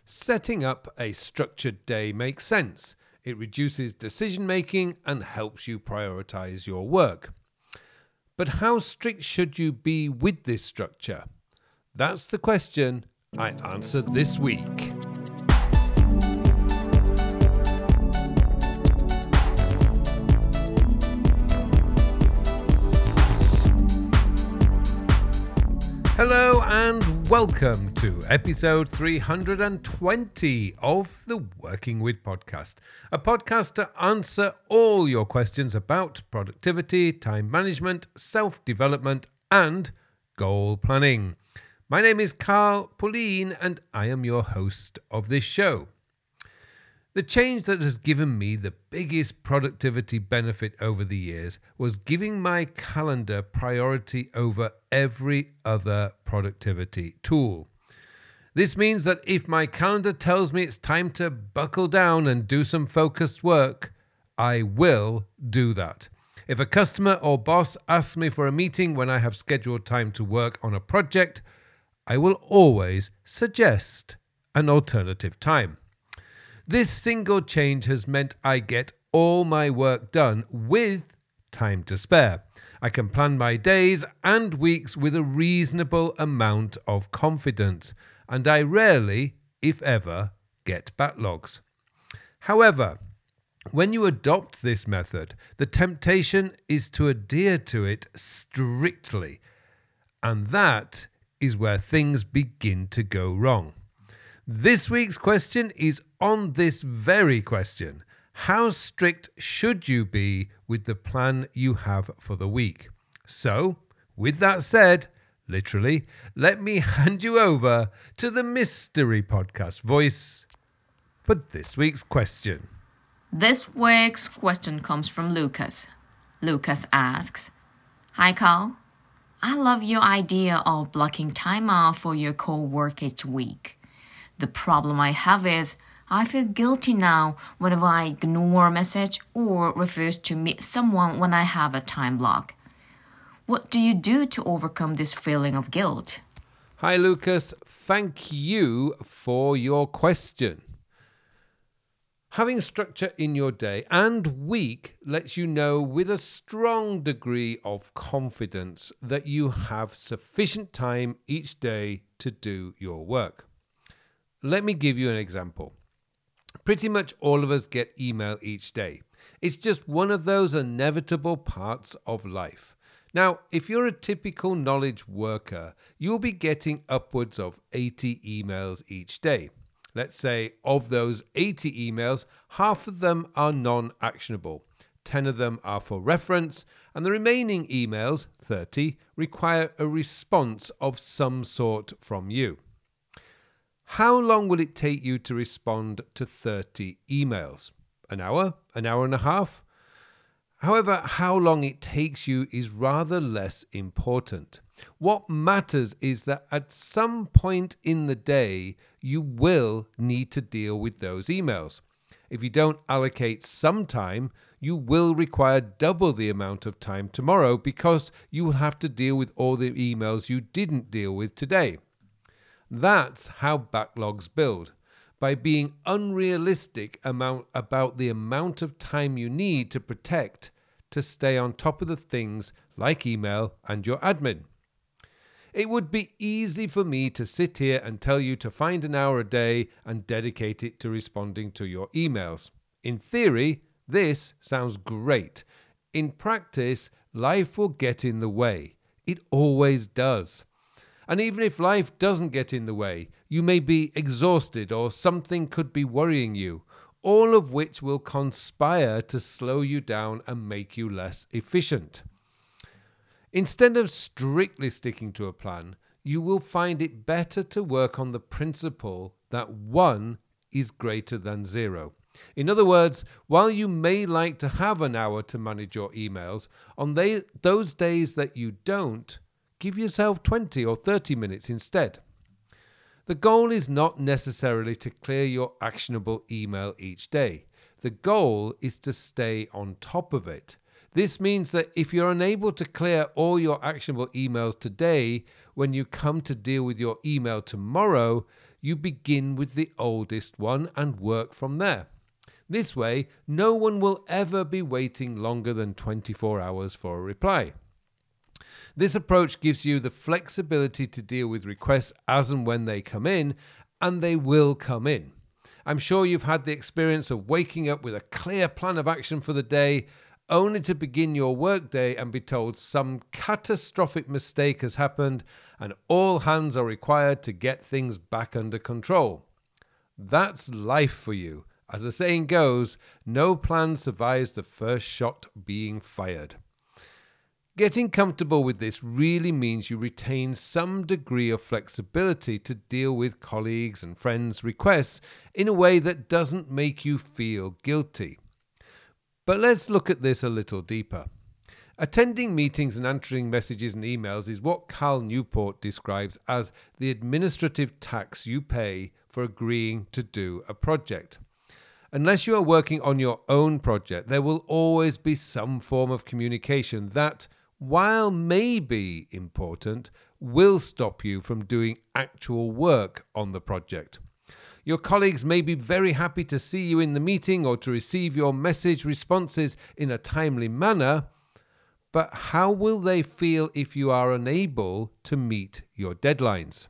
Setting up a structured day makes sense. It reduces decision making and helps you prioritize your work. But how strict should you be with this structure? That's the question I answered this week. Hello and welcome to episode 320 of the Working With podcast, a podcast to answer all your questions about productivity, time management, self-development and goal planning. My name is Carl Pullein and I am your host of this show. The change that has given me the biggest productivity benefit over the years was giving my calendar priority over every other productivity tool. This means that if my calendar tells me it's time to buckle down and do some focused work, I will do that. If a customer or boss asks me for a meeting when I have scheduled time to work on a project, I will always suggest an alternative time. This single change has meant I get all my work done with time to spare. I can plan my days and weeks with a reasonable amount of confidence, and I rarely, if ever, get backlogs. However, when you adopt this method, the temptation is to adhere to it strictly, and that is where things begin to go wrong. This week's question is on this very question. How strict should you be with the plan you have for the week? So, with that said, literally, let me hand you over to the mystery podcast voice for this week's question. This week's question comes from Lucas. Lucas asks, "Hi Carl, I love your idea of blocking time off for your core work each week. The problem I have is I feel guilty now whenever I ignore a message or refuse to meet someone when I have a time block. What do you do to overcome this feeling of guilt?" Hi Lucas, thank you for your question. Having structure in your day and week lets you know with a strong degree of confidence that you have sufficient time each day to do your work. Let me give you an example. Pretty much all of us get email each day. It's just one of those inevitable parts of life. Now, if you're a typical knowledge worker, you'll be getting upwards of 80 emails each day. Let's say of those 80 emails, half of them are non-actionable. 10 of them are for reference, and the remaining emails, 30, require a response of some sort from you. How long will it take you to respond to 30 emails? An hour? An hour and a half? However, how long it takes you is rather less important. What matters is that at some point in the day, you will need to deal with those emails. If you don't allocate some time, you will require double the amount of time tomorrow because you will have to deal with all the emails you didn't deal with today. That's how backlogs build, by being unrealistic about the amount of time you need to protect to stay on top of the things like email and your admin. It would be easy for me to sit here and tell you to find an hour a day and dedicate it to responding to your emails. In theory, this sounds great. In practice, life will get in the way. It always does. And even if life doesn't get in the way, you may be exhausted or something could be worrying you, all of which will conspire to slow you down and make you less efficient. Instead of strictly sticking to a plan, you will find it better to work on the principle that 1 is greater than 0. In other words, while you may like to have an hour to manage your emails, on those days that you don't, give yourself 20 or 30 minutes instead. The goal is not necessarily to clear your actionable email each day. The goal is to stay on top of it. This means that if you're unable to clear all your actionable emails today, when you come to deal with your email tomorrow, you begin with the oldest one and work from there. This way, no one will ever be waiting longer than 24 hours for a reply. This approach gives you the flexibility to deal with requests as and when they come in, and they will come in. I'm sure you've had the experience of waking up with a clear plan of action for the day, only to begin your workday and be told some catastrophic mistake has happened and all hands are required to get things back under control. That's life for you. As the saying goes, no plan survives the first shot being fired. Getting comfortable with this really means you retain some degree of flexibility to deal with colleagues' and friends' requests in a way that doesn't make you feel guilty. But let's look at this a little deeper. Attending meetings and answering messages and emails is what Cal Newport describes as the administrative tax you pay for agreeing to do a project. Unless you are working on your own project, there will always be some form of communication that, while may be important, will stop you from doing actual work on the project. Your colleagues may be very happy to see you in the meeting or to receive your message responses in a timely manner, but how will they feel if you are unable to meet your deadlines?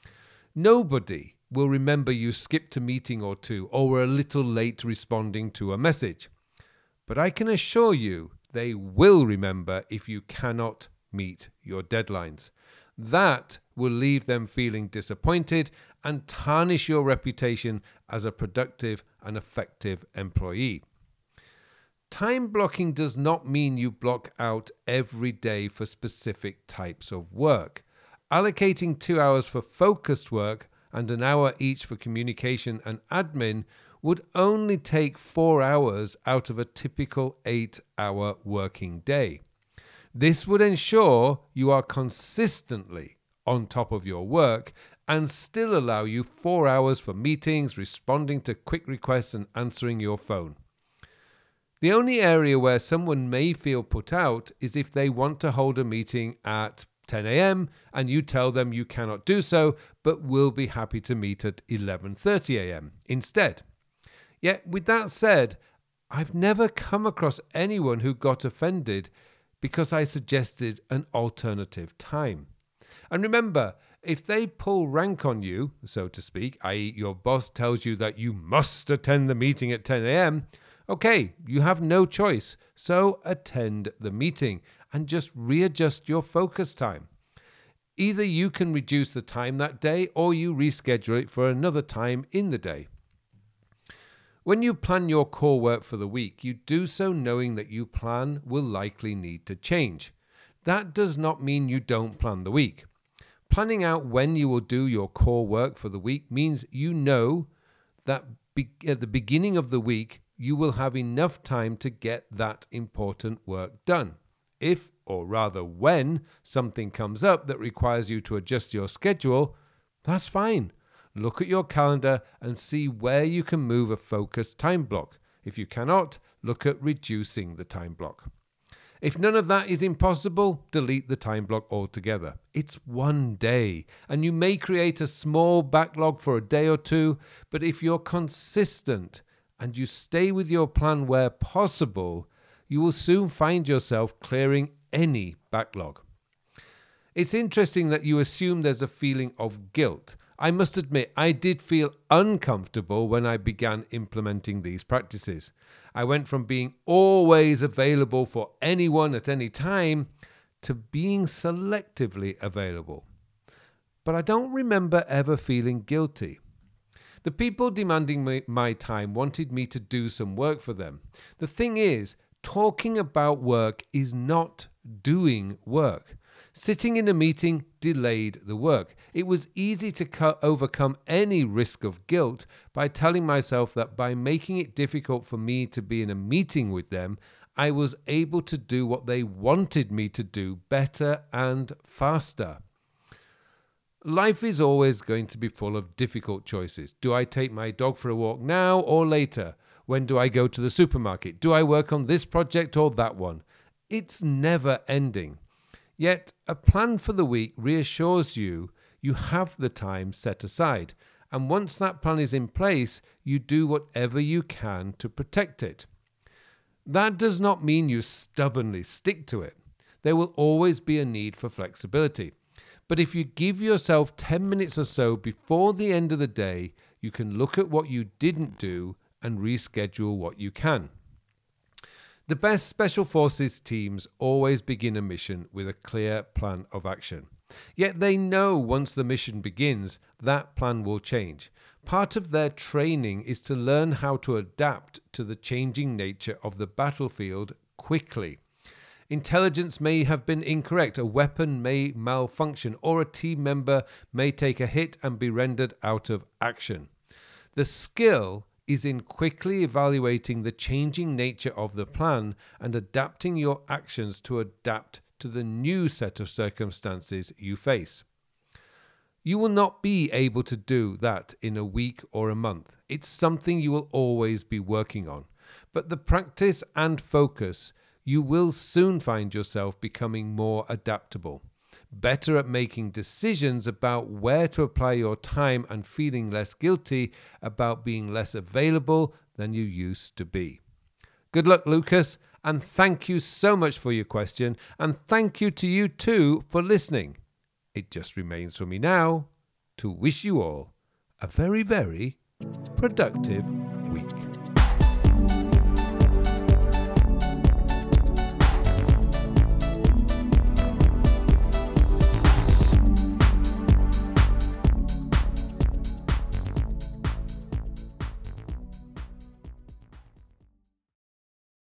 Nobody will remember you skipped a meeting or two or were a little late responding to a message. But I can assure you they will remember if you cannot meet your deadlines. That will leave them feeling disappointed and tarnish your reputation as a productive and effective employee. Time blocking does not mean you block out every day for specific types of work. Allocating 2 hours for focused work and an hour each for communication and admin would only take 4 hours out of a typical 8-hour working day. This would ensure you are consistently on top of your work and still allow you 4 hours for meetings, responding to quick requests and answering your phone. The only area where someone may feel put out is if they want to hold a meeting at 10 a.m. and you tell them you cannot do so, but will be happy to meet at 11:30 a.m. instead. Yet, with that said, I've never come across anyone who got offended because I suggested an alternative time. And remember, if they pull rank on you, so to speak, i.e. your boss tells you that you must attend the meeting at 10 a.m., okay, you have no choice, so attend the meeting and just readjust your focus time. Either you can reduce the time that day or you reschedule it for another time in the day. When you plan your core work for the week, you do so knowing that your plan will likely need to change. That does not mean you don't plan the week. Planning out when you will do your core work for the week means you know that at the beginning of the week, you will have enough time to get that important work done. If, or rather when, something comes up that requires you to adjust your schedule, that's fine. Look at your calendar and see where you can move a focused time block. If you cannot, look at reducing the time block. If none of that is impossible, delete the time block altogether. It's one day, and you may create a small backlog for a day or two, but if you're consistent and you stay with your plan where possible, you will soon find yourself clearing any backlog. It's interesting that you assume there's a feeling of guilt. I must admit, I did feel uncomfortable when I began implementing these practices. I went from being always available for anyone at any time to being selectively available. But I don't remember ever feeling guilty. The people demanding my time wanted me to do some work for them. The thing is, talking about work is not doing work. Sitting in a meeting delayed the work. It was easy to overcome any risk of guilt by telling myself that by making it difficult for me to be in a meeting with them, I was able to do what they wanted me to do better and faster. Life is always going to be full of difficult choices. Do I take my dog for a walk now or later? When do I go to the supermarket? Do I work on this project or that one? It's never ending. Yet, a plan for the week reassures you you have the time set aside, And once that plan is in place, you do whatever you can to protect it. That does not mean you stubbornly stick to it. There will always be a need for flexibility. But if you give yourself 10 minutes or so before the end of the day, you can look at what you didn't do and reschedule what you can. The best Special Forces teams always begin a mission with a clear plan of action. Yet they know once the mission begins, that plan will change. Part of their training is to learn how to adapt to the changing nature of the battlefield quickly. Intelligence may have been incorrect, a weapon may malfunction, or a team member may take a hit and be rendered out of action. The skill is in quickly evaluating the changing nature of the plan and adapting your actions to adapt to the new set of circumstances you face. You will not be able to do that in a week or a month. It's something you will always be working on. But the practice and focus, you will soon find yourself becoming more adaptable, better at making decisions about where to apply your time and feeling less guilty about being less available than you used to be. Good luck, Lucas, and thank you so much for your question, and thank you to you too for listening. It just remains for me now to wish you all a very, very productive